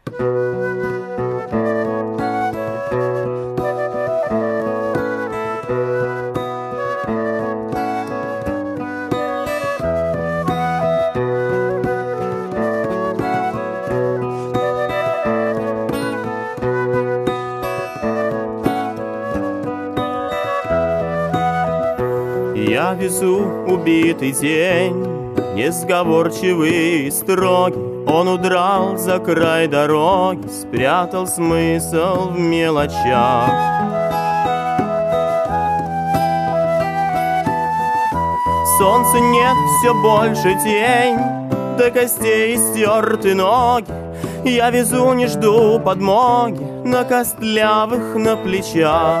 Я везу убитый день, несговорчивый и строгий. Он удрал за край дороги, спрятал смысл в мелочах. Солнца нет, все больше тень, до костей стерты ноги. Я везу, не жду подмоги, на костлявых на плечах.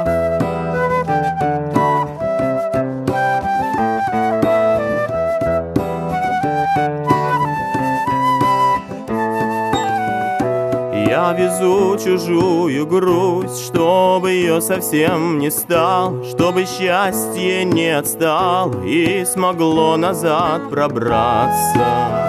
Я везу чужую грусть, чтобы ее совсем не стало, чтобы счастье не отстало и смогло назад пробраться.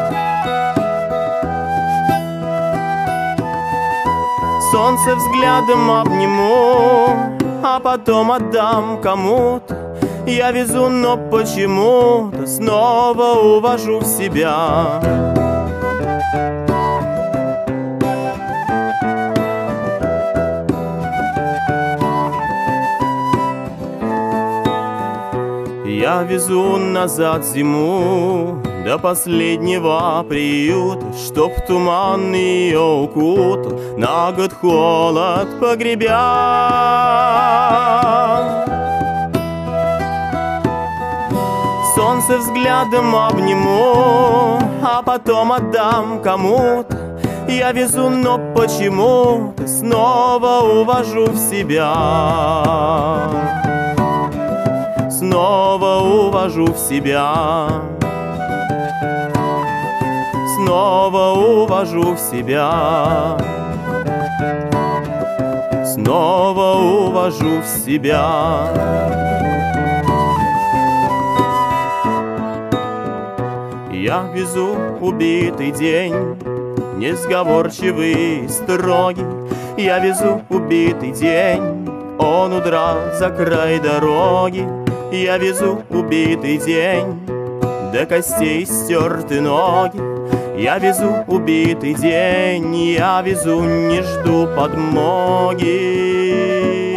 Солнце взглядом обниму, а потом отдам кому-то. Я везу, но почему-то снова увожу в себя. Я везу назад зиму до последнего приюта, чтоб туман ее укутал, на год холод погребя. Солнце взглядом обниму, а потом отдам кому-то. Я везу, но почему-то снова увожу в себя. Снова увожу в себя. Снова увожу в себя. Снова увожу в себя. Я везу убитый день, несговорчивый и строгий. Я везу убитый день, он удрал за край дороги. Я везу убитый день, до костей стерты ноги. Я везу убитый день, я везу, не жду подмоги.